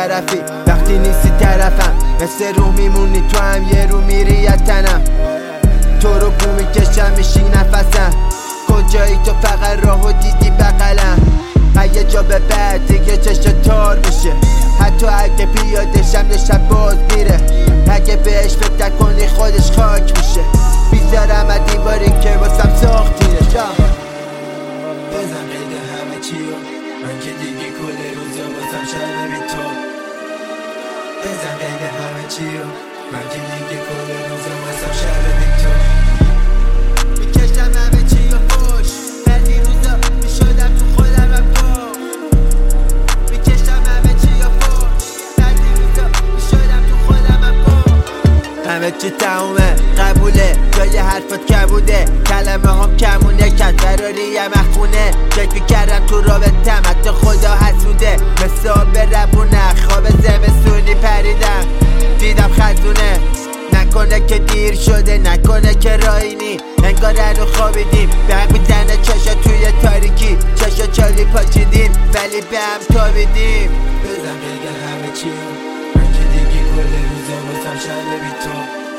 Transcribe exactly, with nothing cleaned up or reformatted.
طرفی وقتی نیستی طرفم، مثل روح میمونی تو هم یه رو میری از تنم. تو رو بو میکشم میشی نفسم، کجایی تو فقط راهو دیدی بغلم. یه جا به بعد دیگه چشم تار میشه، حتی اگه پیاده شم یه شب باز میره. اگه بهش فکر کنی خودش خاک میشه، بیزارم از دیواری که واسم ساختینه. جا بزن قید همه چیو، من که دیگه کل روزا واسم شب بی تو. بزن قید همه چیو، من که دیگه کل روزا واسم شب بی تو. میکشم همه چی و خوش، بعدی روزا میشدم تو خودم هم تو. میکشم همه چی و خوش، بعدی روزا میشدم تو خودم هم تو. همه چی تمومه قبوله، جای حرفات کبوده، کلمه هم کمونه، کت براری هم اخونه. فکر کردم تو رابطم حتی خدا حسوده، مثل آب ربونه خواب زمستونی پریدم دیدم خزونه. نکنه که دیر شده، نکنه که راینی، انگار هنو خوابیدیم برق میزنه چشا توی تاریکی، چشا چالی پاچیدیم ولی به هم تابیدیم. بزن قید همه چیو، من که دیگه کل روزا واسم شب بی تو.